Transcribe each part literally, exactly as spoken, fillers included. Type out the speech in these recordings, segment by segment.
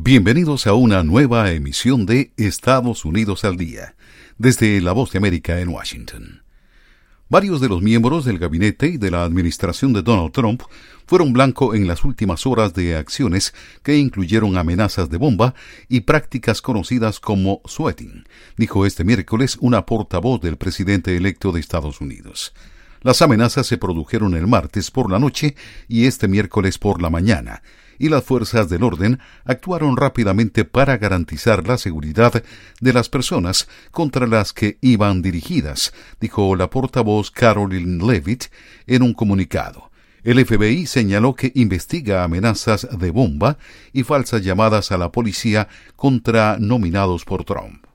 Bienvenidos a una nueva emisión de Estados Unidos al Día, desde La Voz de América en Washington. Varios de los miembros del gabinete y de la administración de Donald Trump fueron blanco en las últimas horas de acciones que incluyeron amenazas de bomba y prácticas conocidas como sweating, dijo este miércoles una portavoz del presidente electo de Estados Unidos. Las amenazas se produjeron el martes por la noche y este miércoles por la mañana, y las fuerzas del orden actuaron rápidamente para garantizar la seguridad de las personas contra las que iban dirigidas, dijo la portavoz Caroline Leavitt en un comunicado. El F B I señaló que investiga amenazas de bomba y falsas llamadas a la policía contra nominados por Trump.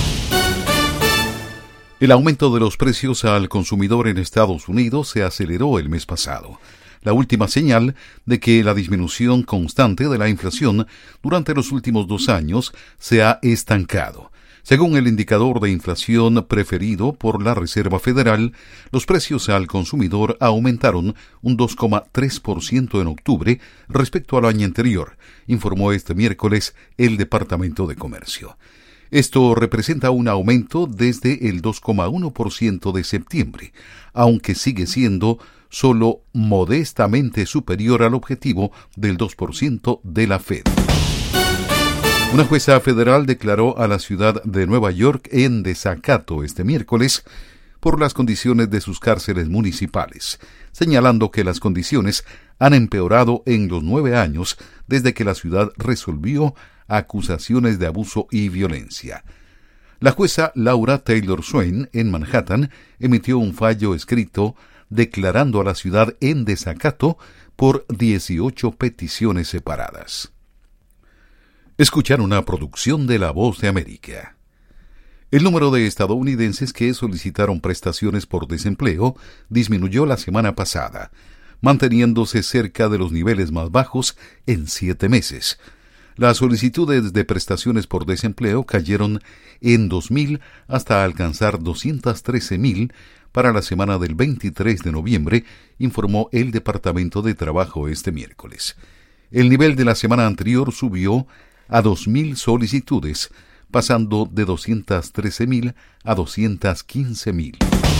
El aumento de los precios al consumidor en Estados Unidos se aceleró el mes pasado, la última señal de que la disminución constante de la inflación durante los últimos dos años se ha estancado. Según el indicador de inflación preferido por la Reserva Federal, los precios al consumidor aumentaron un dos coma tres por ciento en octubre respecto al año anterior, informó este miércoles el Departamento de Comercio. Esto representa un aumento desde el dos coma uno por ciento de septiembre, aunque sigue siendo solo modestamente superior al objetivo del dos por ciento de la Fed. Una jueza federal declaró a la ciudad de Nueva York en desacato este miércoles por las condiciones de sus cárceles municipales, señalando que las condiciones han empeorado en los nueve años desde que la ciudad resolvió acusaciones de abuso y violencia. La jueza Laura Taylor Swain, en Manhattan, emitió un fallo escrito declarando a la ciudad en desacato por dieciocho peticiones separadas. Escuchar una producción de La Voz de América. El número de estadounidenses que solicitaron prestaciones por desempleo disminuyó la semana pasada, manteniéndose cerca de los niveles más bajos en siete meses. Las solicitudes de prestaciones por desempleo cayeron en dos mil hasta alcanzar doscientos trece mil para la semana del veintitrés de noviembre, informó el Departamento de Trabajo este miércoles. El nivel de la semana anterior subió a dos mil solicitudes, pasando de doscientos trece mil a doscientos quince mil.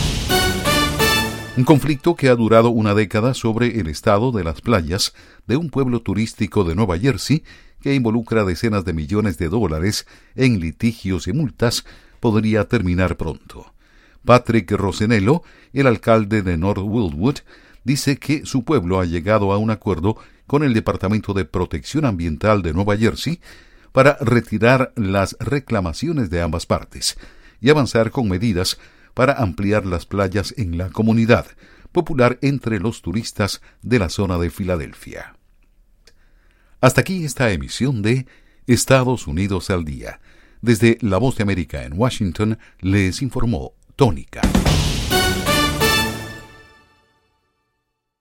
Un conflicto que ha durado una década sobre el estado de las playas de un pueblo turístico de Nueva Jersey, que involucra decenas de millones de dólares en litigios y multas, podría terminar pronto. Patrick Rosenello, el alcalde de North Wildwood, dice que su pueblo ha llegado a un acuerdo con el Departamento de Protección Ambiental de Nueva Jersey para retirar las reclamaciones de ambas partes y avanzar con medidas para ampliar las playas en la comunidad, popular entre los turistas de la zona de Filadelfia. Hasta aquí esta emisión de Estados Unidos al Día. Desde La Voz de América en Washington les informó Tónica.